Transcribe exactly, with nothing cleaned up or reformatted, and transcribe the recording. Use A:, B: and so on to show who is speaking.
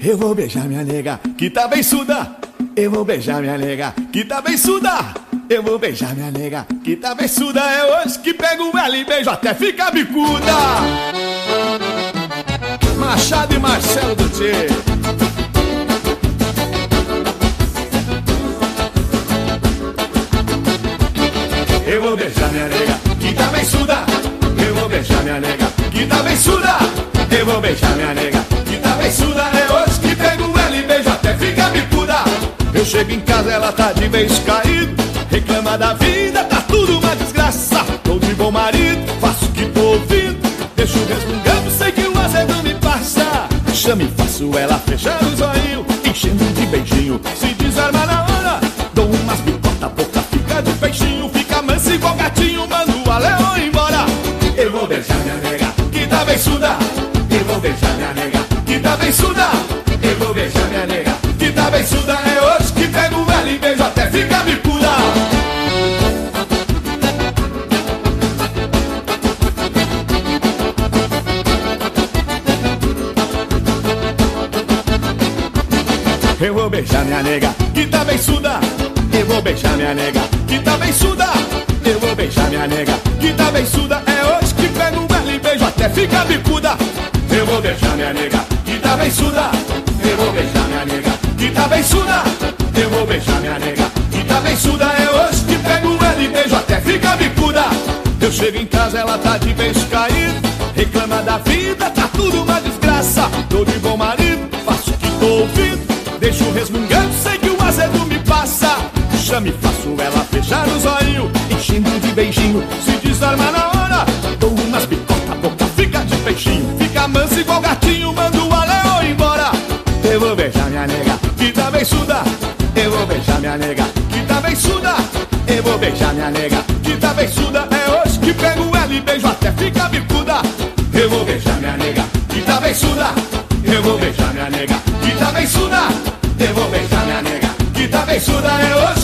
A: Eu vou beijar minha nega, que tá beiçuda. Eu vou beijar minha nega, que tá beiçuda. Eu vou beijar minha nega, que tá beiçuda. É hoje que pego ela e beijo até ficar bicuda. Machado e Marcelo do Tchê. Eu vou beijar minha nega, que tá beiçuda. Eu vou beijar minha nega, que tá beiçuda. Eu vou beijar minha nega, que tá beiçuda. É hoje que pego ela e beijo até ficar bicuda. Eu chego em casa, ela tá de beijo caído. Reclama da vida, tá tudo uma desgraça. Tô de bom marido, faço o que tô ouvindo. Deixo resmungando, sei que o azedo me passa. Chamo e faço ela fechar os olhinhos, enchendo de beijinho. Se desarma na hora, dou umas bicotas, a boca fica de peixinho. Fica manso igual gatinho, mando a leão embora. Eu vou beijar minha nega, que tá beiçuda. Eu vou beijar minha nega, que tá beiçuda. Eu vou beijar minha nega, que tá beiçuda. É hoje que pego ela e beijo até ficar bicuda. Eu vou beijar minha nega, que tá beiçuda. Eu vou beijar minha nega, que tá beiçuda. Eu vou beijar minha nega, que tá beiçuda. É hoje que pego ela e beijo até ficar bicuda. Eu vou beijar minha nega, que tá beiçuda. Eu vou beijar minha nega, que tá beiçuda. Eu vou beijar minha nega, que tá beiçuda. É hoje que pego ela e beijo até ficar bicuda. Eu chego em casa, ela tá de beijo caído. Reclama da vida, tá tudo uma desgraça. Tô de bom marido, faço o que tô ouvindo. Deixo resmungando, sei que o azedo me passa. Chamo e faço ela fechar os olhinhos, enchendo de beijinho. Se desarma na hora, dou umas bicotas, a boca fica de peixinho. Fica manso igual gatinho, mando a leão embora. Eu vou beijar minha nega, que tá beiçuda. Eu vou beijar minha nega, que tá beiçuda. Eu vou beijar minha nega, que tá beiçuda. É hoje que pego ela e beijo até ficar bicuda. Eu vou beijar minha nega, que tá beiçuda. Eu vou beijar minha nega, que tá beiçuda. Eu vou beijar minha nega, que tá beiçuda. É hoje